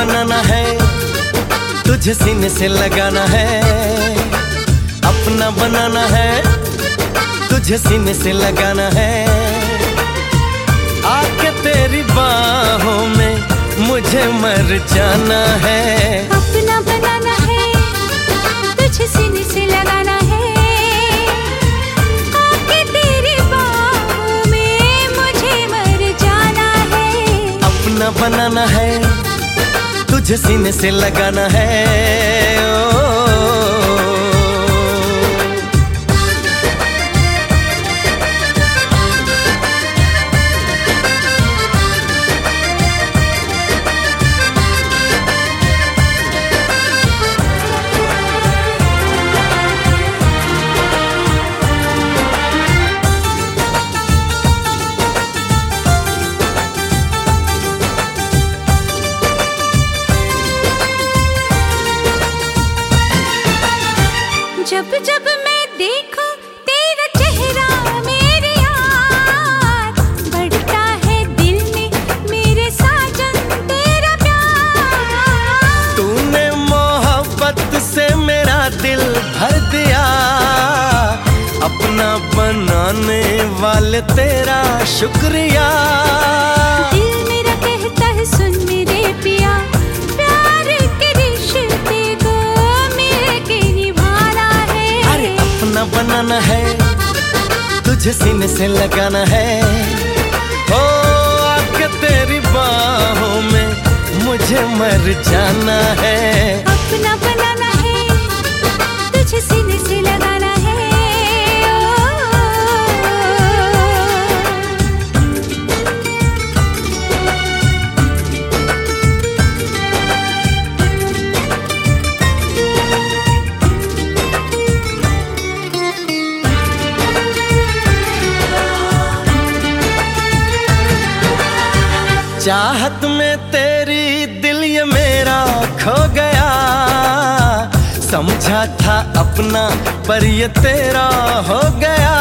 बनाना है, तुझे सीने से लगाना है। अपना बनाना है, तुझे सीने से लगाना है। आके तेरी बाहों में मुझे मर जाना है। अपना बनाना है, तुझे सीने से लगाना है। आके तेरी बाहों में मुझे मर जाना है। अपना बनाना है, तुझे सीने से लगाना है। जब जब मैं देखूं तेरा चेहरा मेरे यार, बढ़ता है दिल में मेरे साजन तेरा प्यार। तूने मोहब्बत से मेरा दिल भर दिया, अपना बनाने वाले तेरा शुक्रिया। दिल मेरा कहता है सुन मेरे पिया, प्यार के रिश्ते को मिलके निभाना है। अरे अपना बनाना है, तुझे सीने से लगाना है। ओ आके तेरी बाहों में मुझे मर जाना है। अपना बनाना है, तुझे सीने से लगाना है। चाहत में तेरी दिल ये मेरा खो गया, समझा था अपना पर ये तेरा हो गया।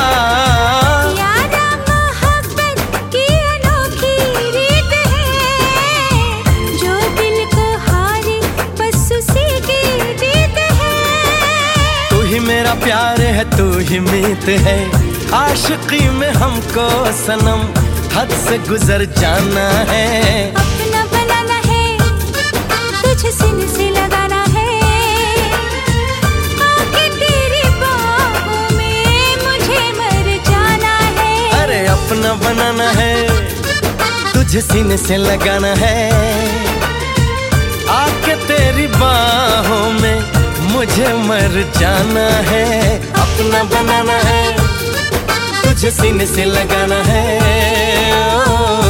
यारा मोहब्बत की अनोखी रीत है, जो दिल को हारे बस उसी की जीत है। तू ही मेरा प्यार है, तू ही मीत है। आशिकी में हमको सनम हद से गुजर जाना है। अपना बनाना है, तुझे सीने से लगाना है। आके तेरी बाहों में मुझे मर जाना है। अरे अपना बनाना है, तुझे सीने से लगाना है। आके तेरी बाहों में मुझे मर जाना है। अपना बनाना है, तुझे सीने से लगाना है।